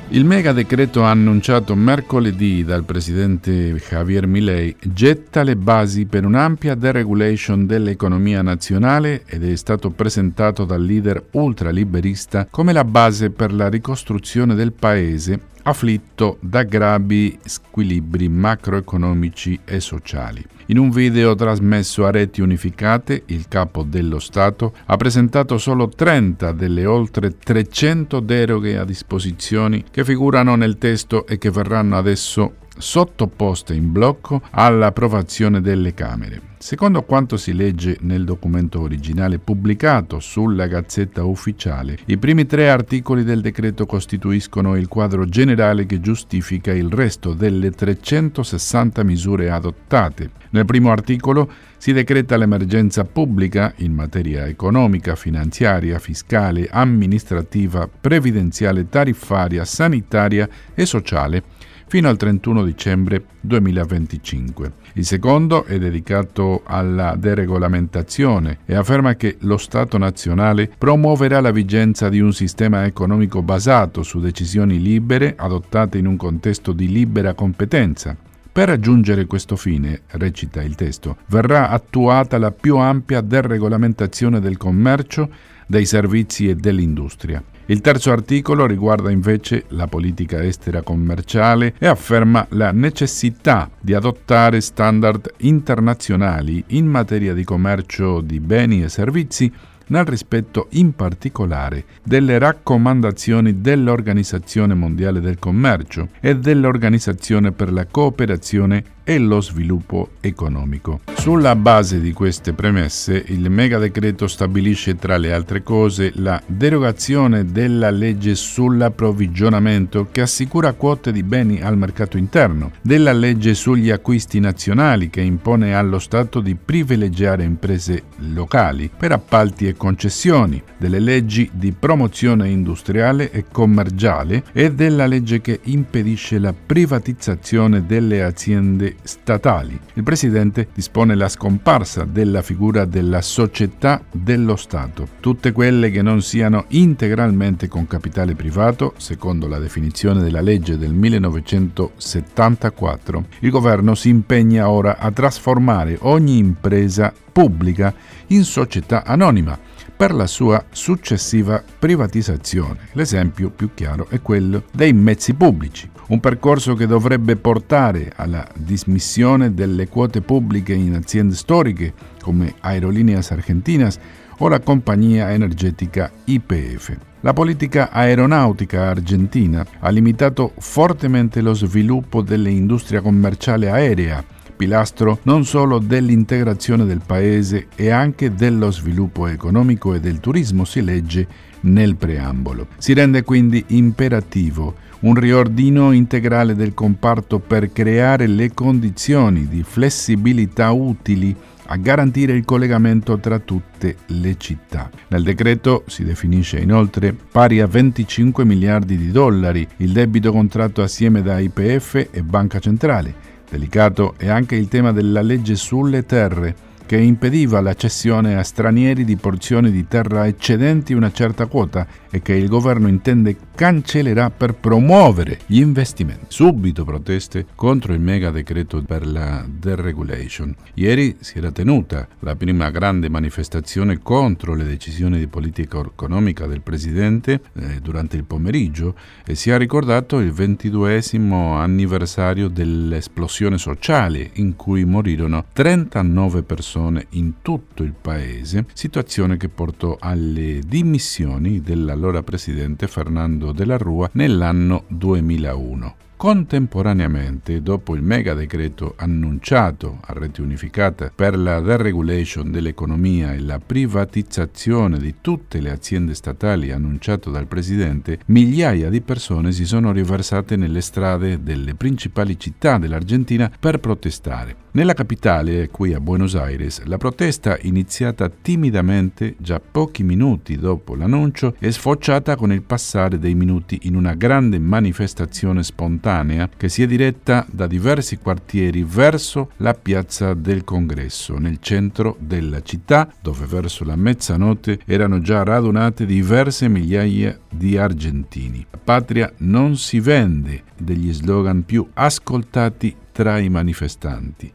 Il mega decreto annunciato mercoledì dal presidente Javier Milei getta le basi per un'ampia deregulation dell'economia nazionale ed è stato presentato dal leader ultraliberista come la base per la ricostruzione del paese afflitto da gravi squilibri macroeconomici e sociali. In un video trasmesso a reti unificate, il capo dello Stato ha presentato solo 30 delle oltre 300 deroghe a disposizioni che figurano nel testo e che verranno adesso sottoposte in blocco all'approvazione delle Camere. Secondo quanto si legge nel documento originale pubblicato sulla Gazzetta Ufficiale, i primi 3 articoli del decreto costituiscono il quadro generale che giustifica il resto delle 360 misure adottate. Nel primo articolo si decreta l'emergenza pubblica in materia economica, finanziaria, fiscale, amministrativa, previdenziale, tariffaria, sanitaria e sociale fino al 31 dicembre 2025. Il secondo è dedicato alla deregolamentazione e afferma che lo Stato nazionale promuoverà la vigenza di un sistema economico basato su decisioni libere adottate in un contesto di libera competenza. Per raggiungere questo fine, recita il testo, verrà attuata la più ampia deregolamentazione del commercio, dei servizi e dell'industria. Il terzo articolo riguarda invece la politica estera commerciale e afferma la necessità di adottare standard internazionali in materia di commercio di beni e servizi nel rispetto in particolare delle raccomandazioni dell'Organizzazione Mondiale del Commercio e dell'Organizzazione per la Cooperazione e lo Sviluppo Economico. Sulla base di queste premesse, il mega decreto stabilisce tra le altre cose la derogazione della legge sull'approvvigionamento che assicura quote di beni al mercato interno, della legge sugli acquisti nazionali che impone allo Stato di privilegiare imprese locali per appalti e concessioni, delle leggi di promozione industriale e commerciale e della legge che impedisce la privatizzazione delle aziende statali. Il Presidente dispone la scomparsa della figura della società dello Stato, tutte quelle che non siano integralmente con capitale privato, secondo la definizione della legge del 1974. Il governo si impegna ora a trasformare ogni impresa pubblica in società anonima per la sua successiva privatizzazione. L'esempio più chiaro è quello dei mezzi pubblici, un percorso che dovrebbe portare alla dismissione delle quote pubbliche in aziende storiche come Aerolíneas Argentinas o la compagnia energetica YPF. La politica aeronautica argentina ha limitato fortemente lo sviluppo dell'industria commerciale aerea, pilastro non solo dell'integrazione del paese e anche dello sviluppo economico e del turismo, si legge nel preambolo. Si rende quindi imperativo un riordino integrale del comparto per creare le condizioni di flessibilità utili a garantire il collegamento tra tutte le città. Nel decreto si definisce inoltre pari a 25 miliardi di dollari il debito contratto assieme da YPF e Banca Centrale. Delicato è anche il tema della legge sulle terre, che impediva la cessione a stranieri di porzioni di terra eccedenti una certa quota e che il governo intende cancellerà per promuovere gli investimenti. Subito proteste contro il mega decreto per la deregulation. Ieri si era tenuta la prima grande manifestazione contro le decisioni di politica economica del Presidente durante il pomeriggio e si è ricordato il 22esimo anniversario dell'esplosione sociale in cui morirono 39 persone in tutto il paese, situazione che portò alle dimissioni dell'allora presidente Fernando de la Rúa nell'anno 2001. Contemporaneamente, dopo il mega decreto annunciato a rete unificata per la deregulation dell'economia e la privatizzazione di tutte le aziende statali annunciato dal Presidente, migliaia di persone si sono riversate nelle strade delle principali città dell'Argentina per protestare. Nella capitale, qui a Buenos Aires, la protesta, iniziata timidamente già pochi minuti dopo l'annuncio, è sfociata con il passare dei minuti in una grande manifestazione spontanea spontanea che si è diretta da diversi quartieri verso la piazza del Congresso, nel centro della città, dove verso la mezzanotte erano già radunate diverse migliaia di argentini. La patria non si vende, degli slogan più ascoltati tra i manifestanti.